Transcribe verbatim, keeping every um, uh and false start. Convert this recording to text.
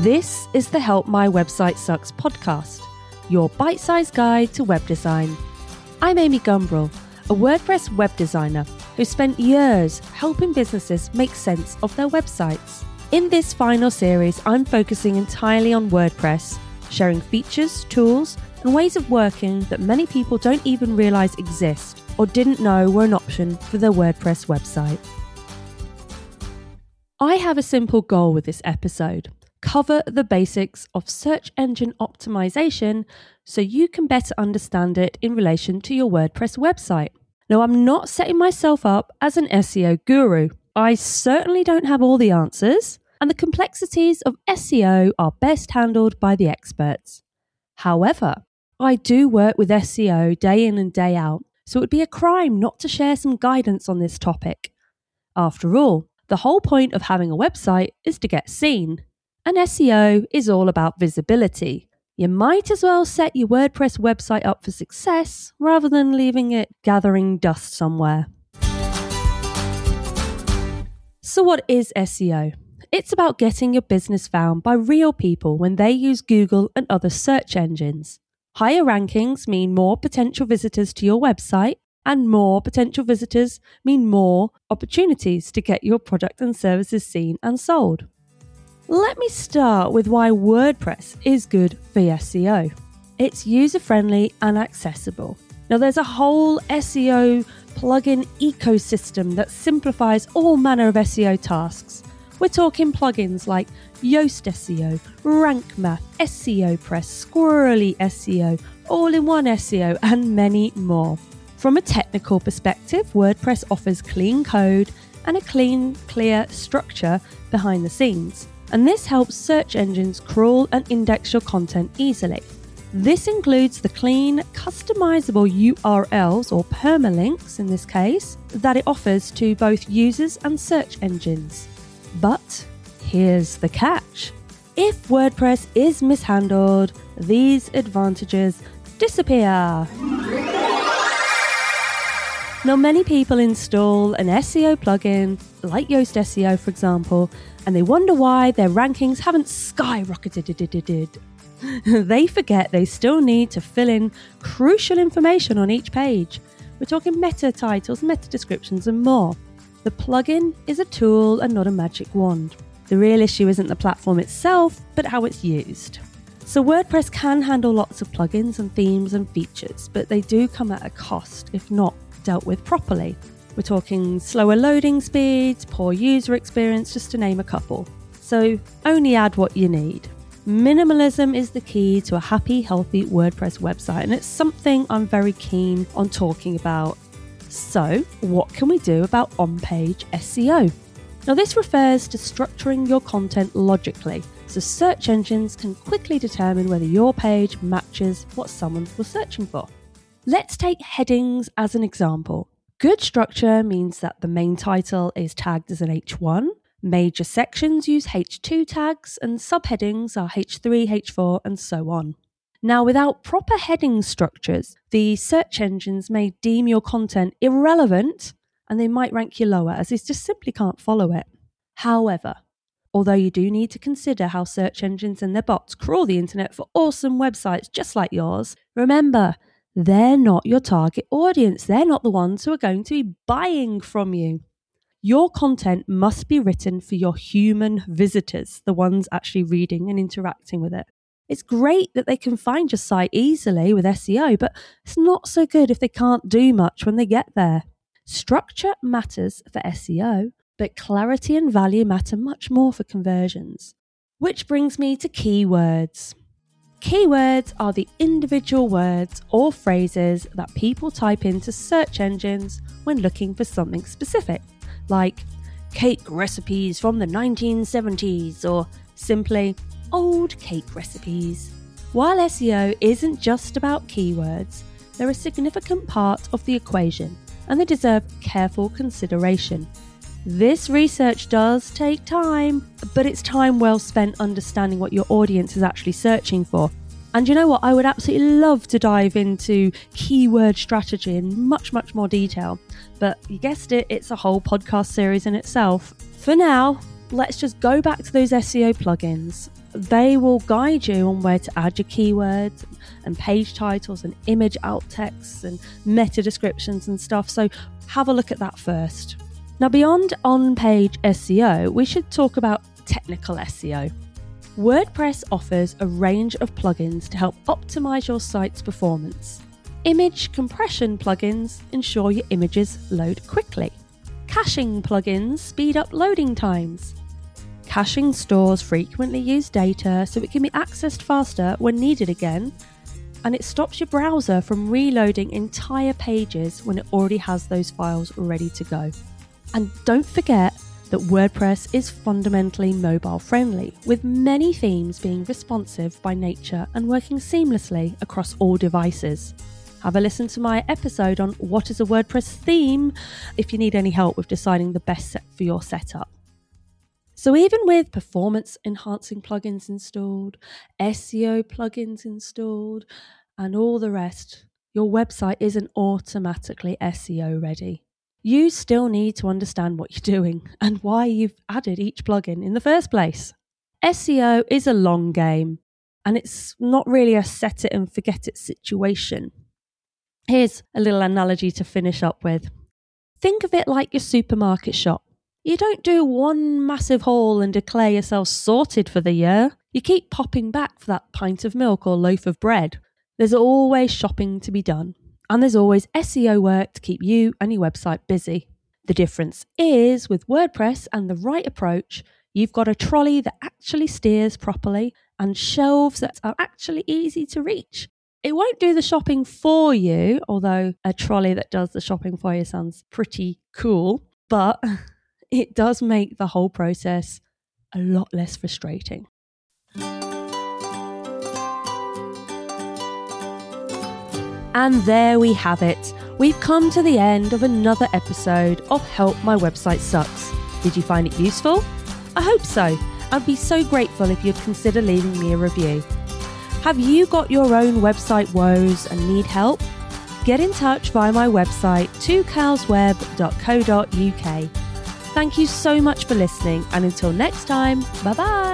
This is the Help My Website Sucks podcast, your bite-sized guide to web design. I'm Amy Gumbrell, a WordPress web designer who spent years helping businesses make sense of their websites. In this final series, I'm focusing entirely on WordPress, sharing features, tools, and ways of working that many people don't even realize exist or didn't know were an option for their WordPress website. I have a simple goal with this episode. Cover the basics of search engine optimization so you can better understand it in relation to your WordPress website. Now, I'm not setting myself up as an S E O guru. I certainly don't have all the answers, and the complexities of S E O are best handled by the experts. However, I do work with S E O day in and day out, so it would be a crime not to share some guidance on this topic. After all, the whole point of having a website is to get seen. And S E O is all about visibility. You might as well set your WordPress website up for success rather than leaving it gathering dust somewhere. So what is S E O? It's about getting your business found by real people when they use Google and other search engines. Higher rankings mean more potential visitors to your website, and more potential visitors mean more opportunities to get your product and services seen and sold. Let me start with why WordPress is good for S E O. It's user-friendly and accessible. Now, there's a whole S E O plugin ecosystem that simplifies all manner of S E O tasks. We're talking plugins like Yoast S E O, Rank Math, S E O Press, Squirrely S E O, All-in-One S E O, and many more. From a technical perspective, WordPress offers clean code and a clean, clear structure behind the scenes. And this helps search engines crawl and index your content easily. This includes the clean, customizable U R Ls, or permalinks in this case, that it offers to both users and search engines. But here's the catch. If WordPress is mishandled, these advantages disappear. Now, many people install an S E O plugin, like Yoast S E O for example, and they wonder why their rankings haven't skyrocketed. They forget they still need to fill in crucial information on each page. We're talking meta titles, meta descriptions, and more. The plugin is a tool and not a magic wand. The real issue isn't the platform itself, but how it's used. So WordPress can handle lots of plugins and themes and features, but they do come at a cost if not dealt with properly. We're talking slower loading speeds, poor user experience, just to name a couple. So only add what you need. Minimalism is the key to a happy, healthy WordPress website, and it's something I'm very keen on talking about. So what can we do about on-page S E O? Now, this refers to structuring your content logically, so search engines can quickly determine whether your page matches what someone was searching for. Let's take headings as an example. Good structure means that the main title is tagged as an H one, major sections use H two tags, and subheadings are H three, H four, and so on. Now, without proper heading structures, the search engines may deem your content irrelevant and they might rank you lower as they just simply can't follow it. However, although you do need to consider how search engines and their bots crawl the internet for awesome websites just like yours, remember, they're not your target audience. They're not the ones who are going to be buying from you. Your content must be written for your human visitors, the ones actually reading and interacting with it. It's great that they can find your site easily with S E O, but it's not so good if they can't do much when they get there. Structure matters for S E O, but clarity and value matter much more for conversions. Which brings me to keywords. Keywords are the individual words or phrases that people type into search engines when looking for something specific, like cake recipes from the nineteen seventies or simply old cake recipes. While S E O isn't just about keywords, they're a significant part of the equation and they deserve careful consideration. This research does take time, but it's time well spent understanding what your audience is actually searching for. And you know what? I would absolutely love to dive into keyword strategy in much, much more detail. But you guessed it, it's a whole podcast series in itself. For now, let's just go back to those S E O plugins. they will guide you on where to add your keywords and page titles and image alt texts and meta descriptions and stuff. So have a look at that first. Now, beyond on-page S E O, we should talk about technical S E O. WordPress offers a range of plugins to help optimize your site's performance. Image compression plugins ensure your images load quickly. Caching plugins speed up loading times. Caching stores frequently used data so it can be accessed faster when needed again, and it stops your browser from reloading entire pages when it already has those files ready to go. And don't forget that WordPress is fundamentally mobile friendly, with many themes being responsive by nature and working seamlessly across all devices. Have a listen to my episode on what is a WordPress theme if you need any help with deciding the best set for your setup. So even with performance enhancing plugins installed, S E O plugins installed, and all the rest, your website isn't automatically S E O ready. You still need to understand what you're doing and why you've added each plugin in the first place. S E O is a long game, and it's not really a set it and forget it situation. Here's a little analogy to finish up with. Think of it like your supermarket shop. You don't do one massive haul and declare yourself sorted for the year. You keep popping back for that pint of milk or loaf of bread. There's always shopping to be done. And there's always S E O work to keep you and your website busy. The difference is, with WordPress and the right approach, you've got a trolley that actually steers properly and shelves that are actually easy to reach. It won't do the shopping for you, although a trolley that does the shopping for you sounds pretty cool, but it does make the whole process a lot less frustrating. And there we have it. We've come to the end of another episode of Help My Website Sucks. Did you find it useful? I hope so. I'd be so grateful if you'd consider leaving me a review. Have you got your own website woes and need help? Get in touch via my website, two cows web dot co dot uk. Thank you so much for listening, and until next time, bye bye.